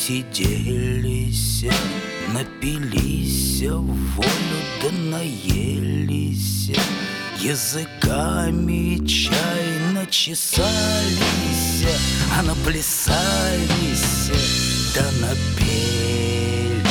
Насиделись, напились в волю, да наелись, языками чайно чесались, а наплясались, да напелись.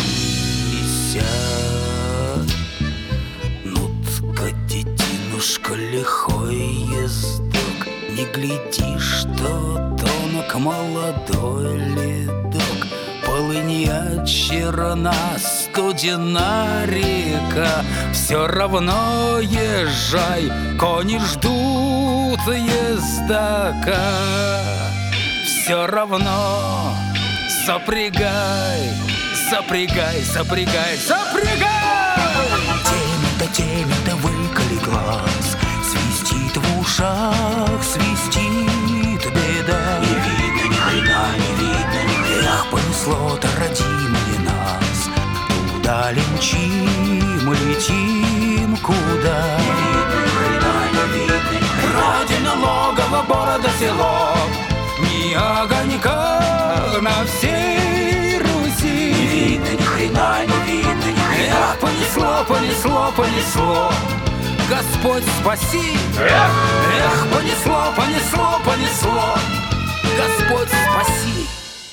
Ну-тка, детинушка, лихой ездок, не гляди, что тонок молодой ледок. Полынья черна, студена река, все равно езжай, кони ждут ездока. Все равно запрягай, запрягай, запрягай, запрягай! Темень-то выколи глаз, свистит в ушах, свистит беда. Не видно ни хрена, не видно ни хрена. Эх, понесло-то, родимые нас, куда летим, летим, куда? Не видно ни хрена, не видно ни хрена. Родина, логово, города, село, ни огонька на всей Руси. Не видно ни хрена, не видно ни хрена. Эх, понесло, понесло, понесло, Господь спаси! Эх, понесло, понесло, понесло, Господь спаси!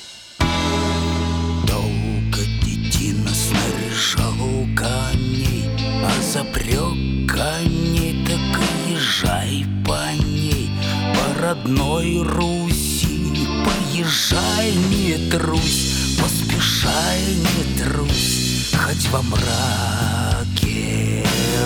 Долго детина снаряжал коней, а запрёг коней, так и езжай по ней, по родной Руси. Поезжай, не трусь, поспешай, не трусь, хоть во мраке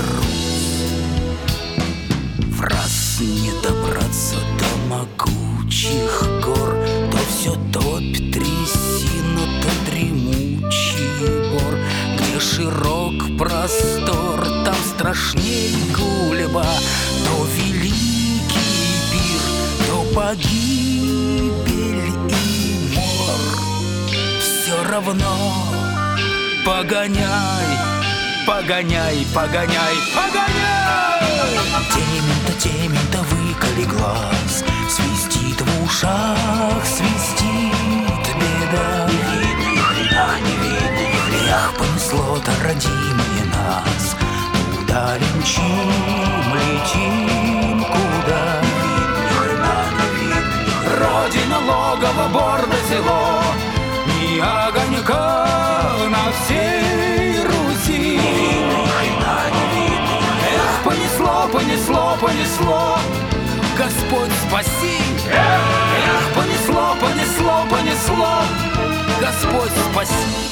раз не добраться до могучих гор, то все топит трясина, то дремучий бор. Где широк простор, там страшней гульба, то великий пир, то погибель и мор. Все равно погоняй, погоняй, погоняй, погоняй! Темень-то выколи глаз, свистит в ушах, свистит беда. Не видно ни хрена, не видно ни хрена. Эх, понесло-то, родимые нас, куда летим, летим, куда? Не видно ни хрена, не видно ни хрена. Родина, логово, борда, село, ни огонька на всей Руси. Не видно ни хрена, не видно. Понесло, понесло, понесло, Господь спаси! Эх, понесло, понесло, понесло, Господь спаси!